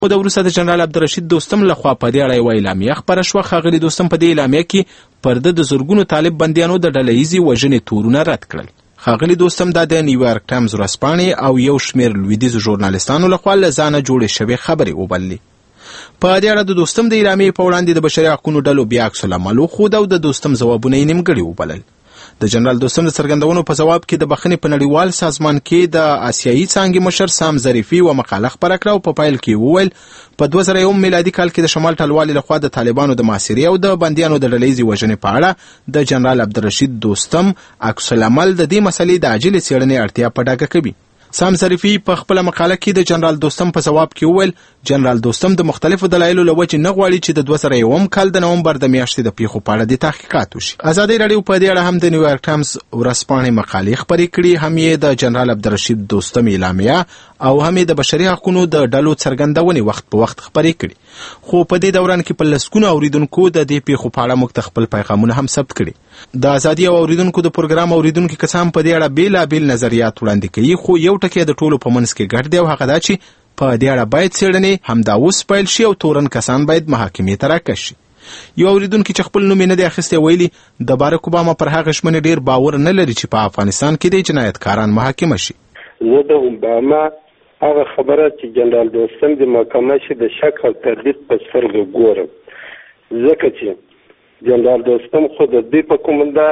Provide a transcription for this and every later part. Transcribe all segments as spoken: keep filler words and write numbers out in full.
خو د وروسته د جنرال عبدالرشید دوستم لخوا په دې اړه یوه اعلامیه خپره شوه. ښاغلي دوستم په دې اعلامیه کې پر ده د زرګونو طالب بندیانو د ډلهییزې وژنې تورونه رد کړل. ښاغلي دوستم دا د نیویارک ټایمز ورځپاڼې او یو شمېر لویدیځو ژورنالستانو لخوا له ځانه جوړې شوې خبرې وبللې. په دې اړه د دوستم د اعلامیې په وړاندې د بشري حقونو ډلو بیا عکس العمل وښود او د دوستم ځوابونه یې نیمګړي وبلل. د جنرال دوستم د څرګندونو په ځواب کې د بخښنې په نړیوال سازمان کې د آسیایي څانګې مشر سام ظریفي یوه مقاله خپره کړه او په پیل کې وویل په دوه زره یو میلادي کال کې د شمال ټلوالې لخوا د طالبانو د محاصرې او د بندیانو د ډلهییزې وژنې په اړه د جنرال عبدالرشید دوستم عکس العمل د دې مسلې د عاجلې څېړنې اړتیا په ډاګه کوي. سام ظریفي په خپله مقاله کې د جنرال دوستم په ځواب کې وویل جنرال دوستم د مختلفو دلایلو له وجې نه غواړي چې د دوه زره یوم کال د نومبر د میاشتې د پیښو په اړه د تحقیقات وشي. ازادي راډیو په دې اړه هم د نیویارک ټایمز ورځپاڼې مقالې خپرې کړي، هم یې د جنرال عبدالرشید دوستم اعلامیه او هم یې د بشري حقونو د ډلو څرګندونې وخت په وخت خپرې کړي. خو په دې دوران کې په لسګونو اوریدونکو د دې پیښو په اړه موږ ته خپل پیغامونه هم ثبت کړي. د ازادي او اوریدونکو د پروګرام اوریدونکي کسان په دې اړه بېلابېل نظریات وړاندې کوي، خو یو ټکی د ټولو په منځ کې ګډ دی او هغه دا چې په دې اړه باید څېړنې همدا اوس پیل شي او تورن کسان باید محاکمې ته راکش شي. یو اوریدونکي چې خپل نوم یې نه دی اخیستی ویلي د بارک اوباما پر هغه ژمنې ډېر باور نه لري چې په افغانستان کې د جنایتکاران محاکمه شي. زه د اوباما هغه خبره چې جنرال دوستم د محاکمه شي د شک او تردید په سترګه ګورم، ځکه چې جنرال دوستم خو د دوی په کومنده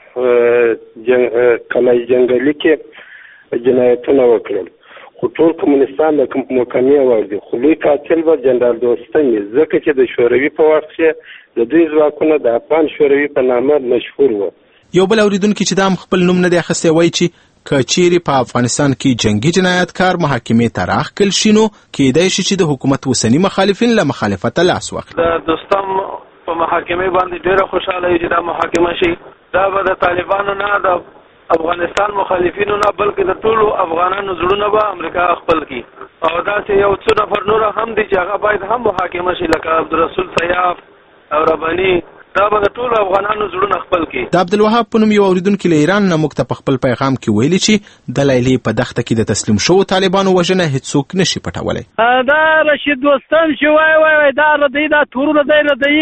کلای جنګلي کې جنایتونه وکړل، خو ټول کمونستان د محاکمې وړ دي، خو لوی قاتل به جنرال دوستم وي، ځکه چې د شوروي په وخت کې د دوی ځواکونه د افغان شوروي په نامه مشهور وو. یو بل اوریدونکي چې دا هم خپل نوم نه دی اخیستی وایي چې که چیرې په افغانستان کې جنگي جنایتکار محاکمې ته راښکل شي نو کیدای شي چې د حکومت اوسني مخالفین له مخالفته لاس واخلي. د دوستم په محاکمې باندې ډېره خوشحاله یو چې دا محاکمه شي. دا به د طالبانو نه د افغانستان مخالفینو نه بلکې د ټولو افغانانو زړونه به امریکا خپل کړي او داسې یو څو نفر نور هم دي چې هغه باید هم محاکمه شي لکه عبدالرسول سیاف او رباني، دا به د ټولو افغانانو زړونه خپل کړي. د عبدالوهاب په نوم یو اوریدونکي له ایران نه موږ ته په خپل پیغام کې ویلي چې د لیلې په دښته کې د تسلیم شوو طالبانو وژنه هیڅوک نشي پټولی. دا رشید دوستم چې وای وای وای دا ردی دا تورونه دی ردی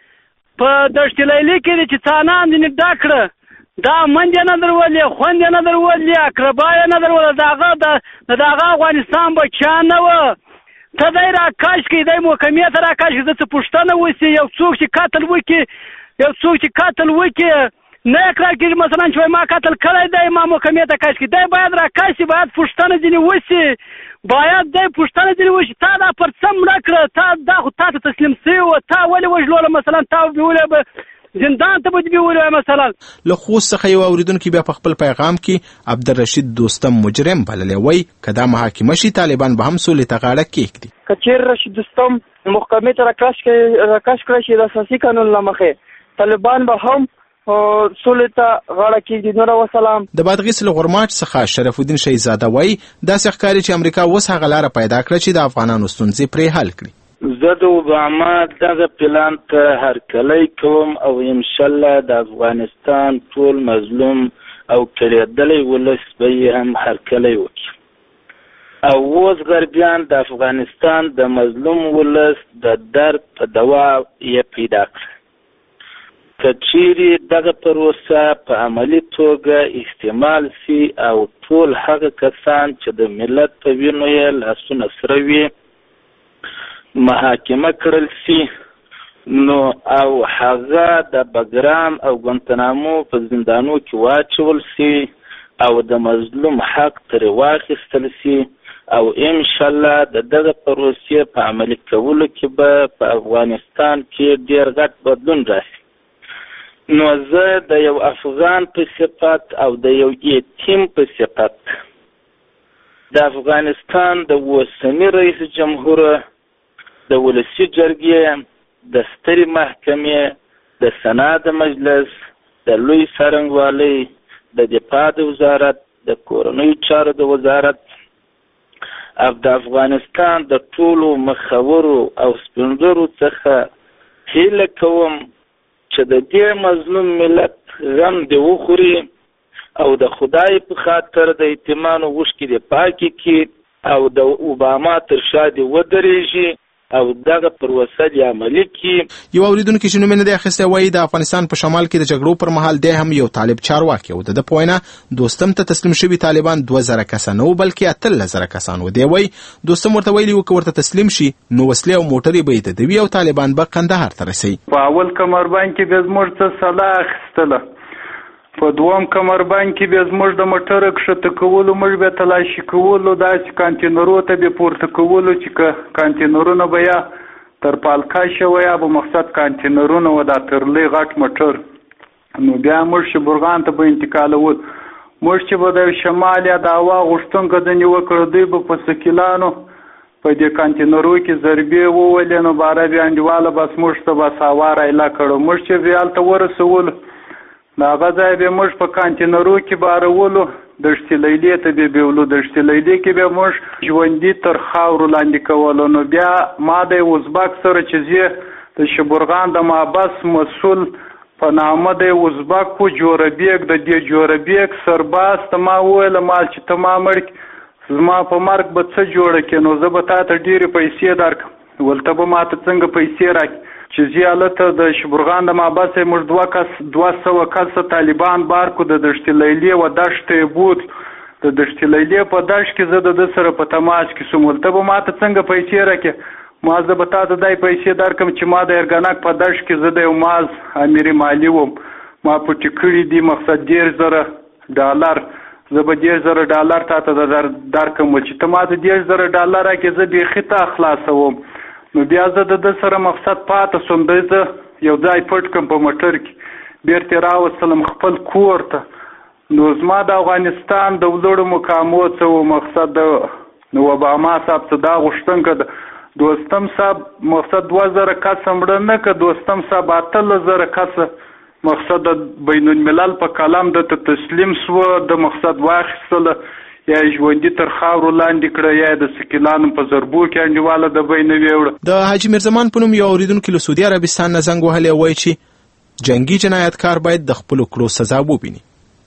په دشت لیلې کې چې څانان دې نه ډاکړه دا منځ نه درولې خوند نه درولې اقربا نه درولې داغه داغه افغانستان به چا نه و ته دای را کاش کې دای محکمې ته را کاش کې د پښتنه وسی یو څوک چې قتل وکي یو څوک چې قتل وکي نه اقرار کوي مثلا چې ما قتل کړی دی ما محکمې ته کاش کې دی باید را کاش باید پښتنه ځنی وسی باید دی پښتنه ځنی وسی تا دا پر سم راکړه تا دا خو تا ته تسلیم سی او تا ولې وژلول مثلا تا ویولې زندان ته به ویلو مثلا. له خوست څخه یو اوریدونکي بیا په خپل پیغام کې عبدالرشید دوستم مجرم بللی وای که دا محاکمه شي طالبان به هم سولې ته غاړه کېږدي. که چېرې رشید دوستم محکمې ته راکش کړی شي د اساسي قانون له مخې طالبان به هم سولې ته غاړه کېږدي. نور وسلام. د بادغیس له غورماټ څخه شرف الدین شهزاده وای داسې ښکاري چې امریکا اوس هغه لاره پیدا کړه چې د افغانانو ستونزې پرې حل کړي. زه د اوباما دغه پلان ته هرکلی کوم او انشاءالله د افغانستان ټول مظلوم او کړېدلی ولس به یې هم هرکلی وکړي او اوس غربیان د افغانستان د مظلوم ولس د درد په دوا یې پیدا کړه. که چیرې دغه پروسه په عملي توګه استعمال سي او ټول هغه کسان چې د ملت په وینو یې لاسونه سره وي محاکمه کړل سي نو او هغه د بګرام او ګوانتنامو په زندانو کې واچول سي او د مظلوم حق ترې واخیستل سي او انشاءالله د دغه پروسې په عملي کولو کې به په افغانستان کې ډېر غټ بدلون راسي. نو زه د یو افغان په صفت او د یو یتیم په صفت د افغانستان د اوسني رئیس جمهور د ولسي جرګې د سترې محکمې د سنا د مجلس د لوی څارنګوالۍ د دفاع د وزارت د کورنیو چارو د وزارت او د افغانستان د ټولو مخورو او سپینږیرو څخه هیله کوم چې د دې مظلوم ملت غم دې وخوري او د خدای په خاطر د یتیمانو اوښکې دې پاکې کړي او د اوباما تر شا دې ودرېږي او دغه پروسه دې عملي کړي. یو اورېدونکي چې نوم یې نه دی اخیستی وایي د افغانستان په شمال کې د جګړو پر مهال دی هم یو طالب چارواکی و. د ده په وینا دوستم ته تسلیم شوي طالبان دوه زره کسه نه وو بلکې اتلس زره کسان وو. دی وایي دوستم ورته ویلي وو که ورته تسلیم شي نو وسلې او موټرې به یې ددوي او طالبان به قندهار ته رسوي. په اول کمربند کې به زموږ څه سلا اخیستله، په دوم کمربند کې به زموږ د موټره کښته کولو، موږ به تلاشي کولو، داسې کانتینرو ته به پورته کولو چې که کانتینرونه به یا تر پالکا شوی یا به مقصد کانتینرونه و دا تر لوی غټ موټر، نو بیا موږ شبرغان ته به انتقالول. موږ چې به د شمال یا د هوا غوښتونکو ځینې وکړو دوی به په سکیلانو په دې کانتینرو کې ضربې وولې، نو باره بیا انډیواله بس موږ ته بس هوا رایله کړو. موږ چې بیا هلته ورسولو د هغه ځای به موږ په کانتینرو کې بارولو، دشت لیلې ته به بیولو، دشت لیلې کې به موږ ژوندي تر خاورو لاندې کولو. نو بیا ما د ازبک سره چې زه د شبرغان د محبس مسؤل په نامه د ازبک و جوربیک د دې جوربیک سرباز ته ما وویل مال چې ته ما مړ زما په مرګ به څه جوړه کړې، نو زه به تا ته ډېرې پیسې درکړم، ولته به ما ته څنګه پیسې راکړي چې زه هلته د شبرغان د محبس موږ دوه کس دوه سوه کسه طالبان بار کړو، د دشت لیلې و دشت یې بوت، د دشت لیلې په دشت کې زه د ده سره په تماس کې سوم، ولته به ما ته څنګه پیسې راکړې، ما زه به تا ته دای پیسې درکړم چې ما د ارګنک په دشت کې زه د یو ماز امیر مالي وم، ما پټې کړي دي مقصد دېرش زره ډالر، زه به دېرش زره ډالر تا ته درکړم چې ته ما ته دېرش زره ډالر راکړې زه بیخي تا خلاصوم. نو بیا زه د ده سره مقصد پاته سوم، دی زه یو ځای پټ کړم په موټر کې، بیرته راوستلم خپل کور ته. نو زما د افغانستان د لوړو مقامو څه و مقصد د نو اوباما صاحب څه دا غوښتنکه ده دوستم صاحب مقصد دوه زره کسه مړه نه که دوستم صاحب اتلس زره کسه مقصد د بین الملل په کلام د ته تسلیم سوه، د مقصد واخیستله یا ژوندي تر خاورو لاندې کړه یا د سکیلانو په ضربو کې انډیواله د بینه ویوړه. د حاجي میرزمان په نوم یو اورېدونکي له سعودي عربستان نه زنګ وهلی وایي چې جنګي جنایتکار باید د خپلو کړو سزا وویني.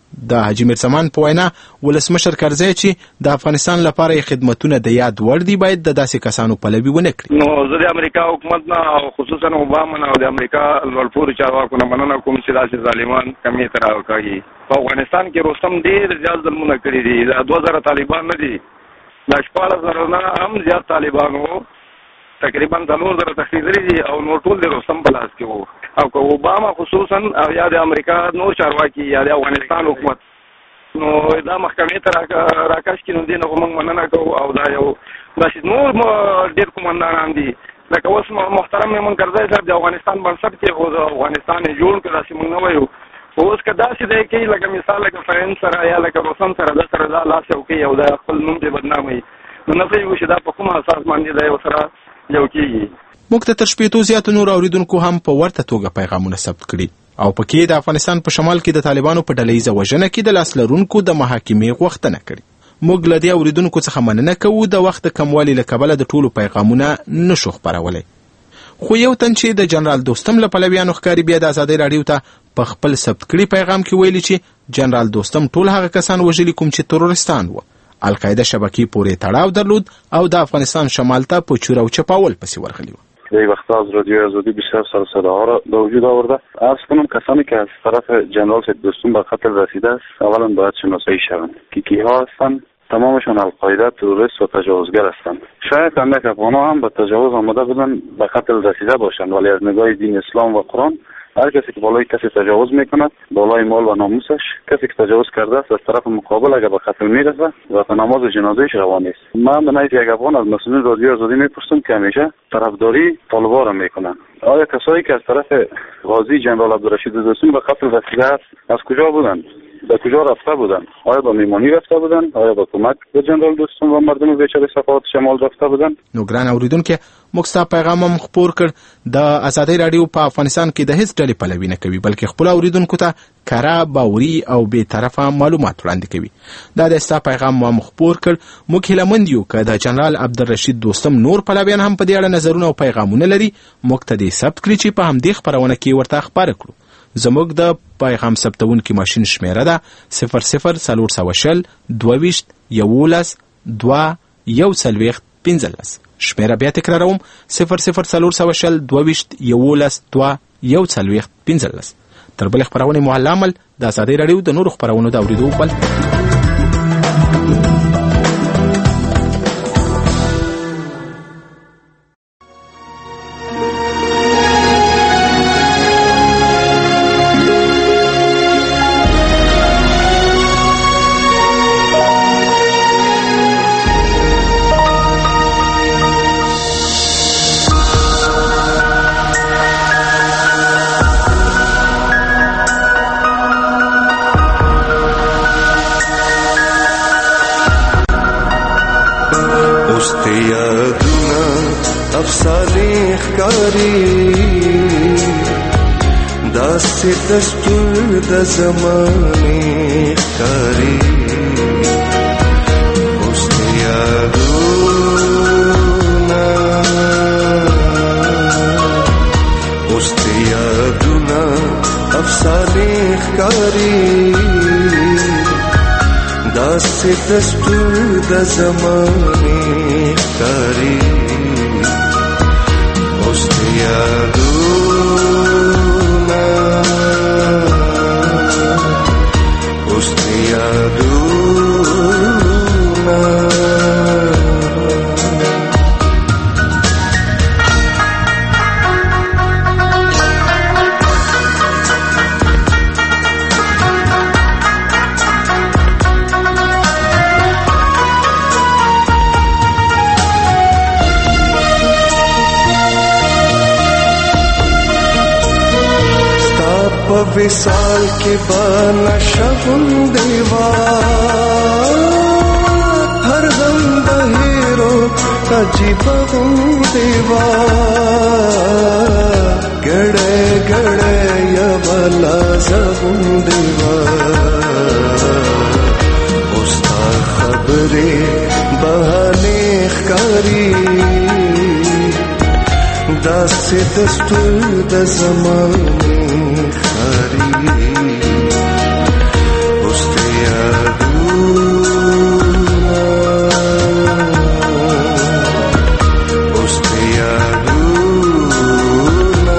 د حاجي میرزمان په وینا ولسمشر کرزی چې د افغانستان لپاره یې خدمتونه د یاد وړ دي باید د داسې کسانو پلوي ونه کړي. نو زه د امریکا حکومت نه او خصوصا اوباما نه او د امریکا لوړپوړو چارواکو نه مننه کوم چې داسې ظالمان کمې ته راوکاږي. په افغانستان کې رستم ډېر زیات ظلمونه کړي دي، دا دوه زره طالبان نه دي، دا شپاړس زره نه هم زیات طالبان وو، تقریبا څلور زره تښتېدلي دي او نور ټول د رستم په لاس کې وو. او که اوباما خصوصا او یا د امریکا نور چارواکي یا د افغانستان حکومت نو دا محکمې ته راکش کړي نو دې نه خو موږ مننه کوو. او دا یو داسې نور ډېر قومندانان دي لکه اوس محترم میمون کرزی صاحب د افغانستان بنسټ کې خو د افغانستان یې جوړ کړ، داسې موږ نه وایو. خو اوس که داسې دی کوي لکه مثال لکه فرانس سره یا لکه روسن سره دا سره دا لاس یو کوي او دا خپل نوم دې بدناموي، نو نه پوهېږو چې دا په کوم اساس باندې دی ورسره یو کېږي. موږ ته تر شپېتو زیاتو نور اورېدونکو هم په ورته توګه پیغامونه ثبت کړي او پکې د افغانستان په شمال کې د طالبانو په ډلهییزه وژنه کې د لاس لرونکو د محاکمې غوښتنه کړې. موږ له دې اورېدونکو څخه مننه کوو، د وخت د کموالي له کبله د ټولو پیغامونه نشو خپرولی. خو یو تن چې د جنرال دوستم له پلویانو ښکاري بیا د ازادۍ راډیو ته په خپل ثبت کړي پیغام کې ویلي چې جنرال دوستم ټول هغه کسان وژلي کوم چې ترورستان وو، القاعده شبکې پورې تړاو درلود او د افغانستان شمال ته په چور او چپاول پسې ورغلی و. در وقت از رادیو آزادی بسیار سر صداها را به وجود آورده. عرض کنم کسانی که از طرف جنرال سید دوستم به قتل رسیده است اولا باید شناسایی شوند که کیها هستند. تمامشان القاعده تروریست و تجاوزگر هستند. شاید اندک افغان‌ها هم به تجاوز آمده بودن به قتل رسیده باشند، ولی از نگاه دین اسلام و قرآن هر کسی که بالای کسی تجاوز میکند بالای مال و ناموسش، کسی که تجاوز کرده است از طرف مقابل اگر به قتل میرسه و به نماز جنازهش روان است. من به نظر یک افغان از مسئولین رادیو آزادی میپرسم که همیشه طرفداری طالبان را میکنند. آیا کسایی که از طرف غازی جنرال عبدالرشید دوستم به قتل رسیده است از کجا بودند؟ به کجا رفته بودند؟ آیا با میمانی رفته بودند؟ آیا با کمک به جنرال دوستم و مردم بیچاره صفات شمال رفته بودند؟ نو ګران اوریدونکو موږ ستا پیغام هم خپور کړ. د ازادۍ راډیو په افغانستان کې د هیڅ ډلې پلوي نه کوي بلکې خپل اوریدونکو ته کره باوري او بې طرفه معلومات وړاندې کوي. دا د ستا پیغام هم خپور کړ. موږ هیلهمند یو که د جنرال عبدالرشید دوستم نور پلویان هم په دې اړه نظرونه او پیغامونه لري، موږ ته دې ثبت کړي چې په همدې خپرونه کې ورته خپاره کړو. زموږ د پیغام ثبتونکي ماشین شمیره ده صفر صفر څلور سوه شل دوه ویشت یولس دوه یو څلوېښت پنځلس. شمېره بیا تکراروم: صفر صفر څلور سوه شل دوه ویشت یولس دوه یو څلوېښت پنځلس. تر بلې خپرونې مو حل عمل د ازادۍ راډیو د نورو خپرونو د اورېدو بل. دستور د زمانې ښکاري اوس د یادونه اوس د یادونه افسانې ښکاري داسې دستور د زمانې ښکاري اوس د یادونه وصال کی بانا شبن دیوا ہر دم بہیرو عجیب غم دیوا گڑے گڑے یا بلا زبن دیوا استا خبرے بہانے خکاری داسې دستور د زمانې ښکاري اوس د یادونه اوس د یادونه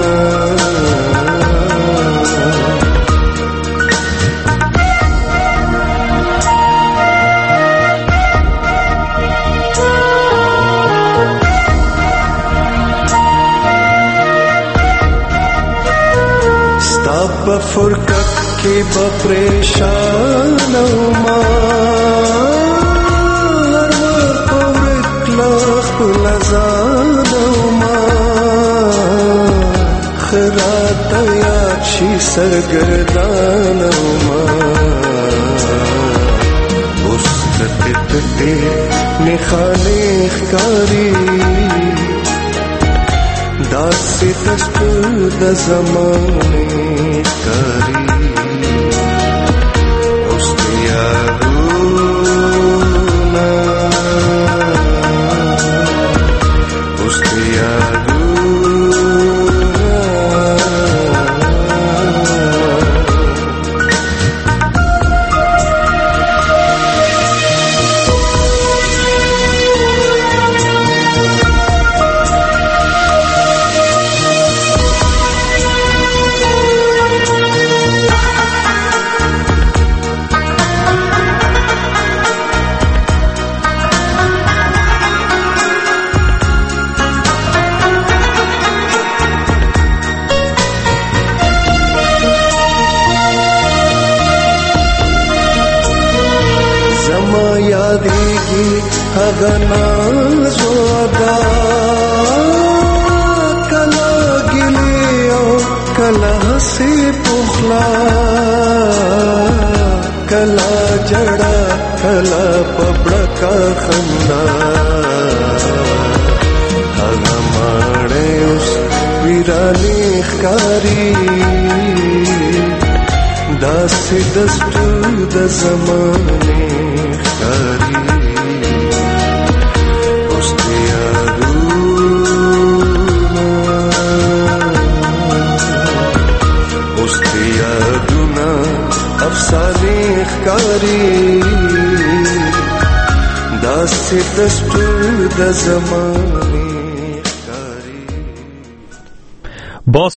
بفرقت کی بپریشان ما هر وقت پورک لخ لزان ما خرات یاد شی سرگردان ما اس تتتے نخانے خکاری داسې دستور د زمانې ښکاري اوس د یادونه اوس د یادونه هغه ناز و ادا کله ګلې او کله هسې پخلا کله جړه کله پبړکا خندا هغه ماړې اوس ویرانې ښکاري داسې دستور د زمانې ښکاري افسانې ښکاري داسې داسې دستور د زمانې ښکاري.